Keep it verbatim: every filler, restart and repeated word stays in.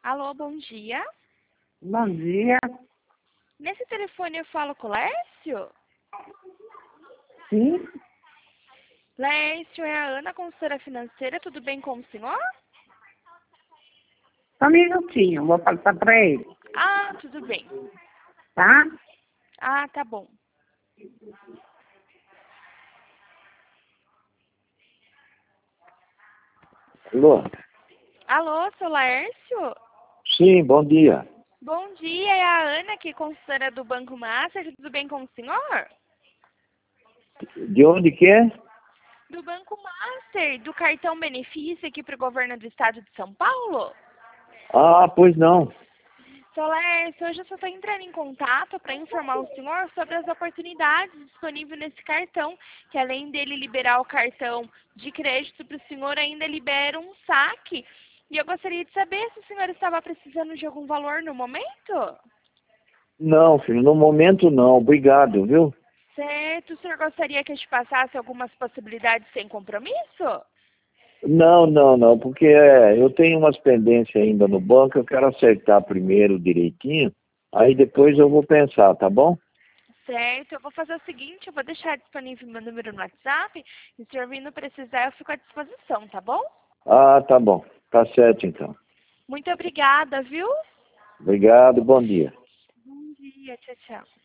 Alô, bom dia. Bom dia. Nesse telefone eu falo com o Lércio? Sim? Lércio, é a Ana, consultora financeira. Tudo bem com o senhor? Só um minutinho, vou passar para ele, Ah, tudo bem. tá? Ah, tá bom. Alô? Alô, seu Lércio? Sim, bom dia. Bom dia, é a Ana aqui, consultora do Banco Master. Tudo bem com o senhor? De onde que é? Do Banco Master, do cartão benefício aqui para o governo do estado de São Paulo? Ah, pois não. Seu Lércio, hoje eu só estou entrando em contato para informar o senhor sobre as oportunidades disponíveis nesse cartão, que além dele liberar o cartão de crédito para o senhor, ainda libera um saque. E eu gostaria de saber se o senhor estava precisando de algum valor no momento? Não, filho, no momento não. Obrigado, viu? Certo, o senhor gostaria que eu te passasse algumas possibilidades sem compromisso? Não, não, não, porque é, eu tenho umas pendências ainda no banco, eu quero acertar primeiro direitinho, aí depois eu vou pensar, tá bom? Certo, eu vou fazer o seguinte, eu vou deixar disponível meu número no WhatsApp, e se o senhor vindo precisar, eu fico à disposição, tá bom? Ah, tá bom. Tá certo então. Muito obrigada, viu? Obrigado, bom dia. Bom dia, tchau, tchau.